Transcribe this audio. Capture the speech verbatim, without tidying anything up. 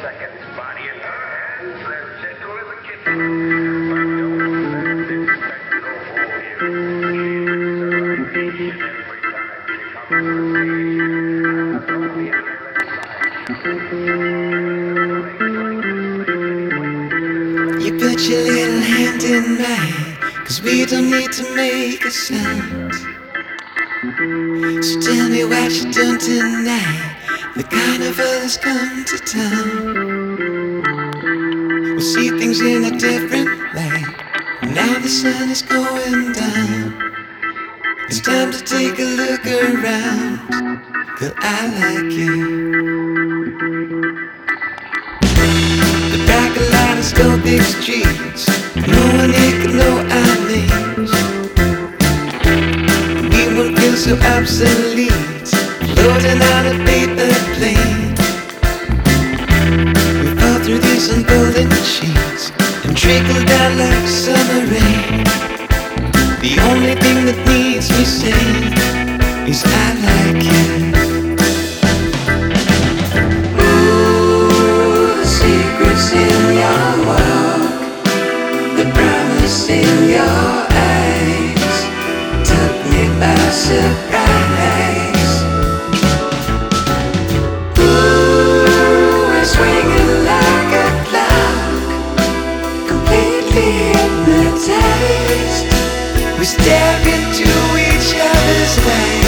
second body in her hands, as gentle as a kitten. But don't let this spectacle fool you. She wins her each and every time she comes on the stage. And the lonely island side. You put your little hand in mine, 'cause we don't need to make a sound. So tell me what you done tonight. The carnival has come to town. We'll see things in a different light. Now the sun is going down. It's time to take a look around. 'Cause I like you. The parking lot is no big streets. No one here can know our names. We won't feel so obsolete, floating on a paper plane. We fall through these unfolding sheets and trickle down like summer rain. The only thing that needs me saying is I like you. Ooh, the secrets in your walk, the promise in your eyes took me by surprise. Ooh, we're swinging like a clock, completely hypnotized. We stare into each other's eyes.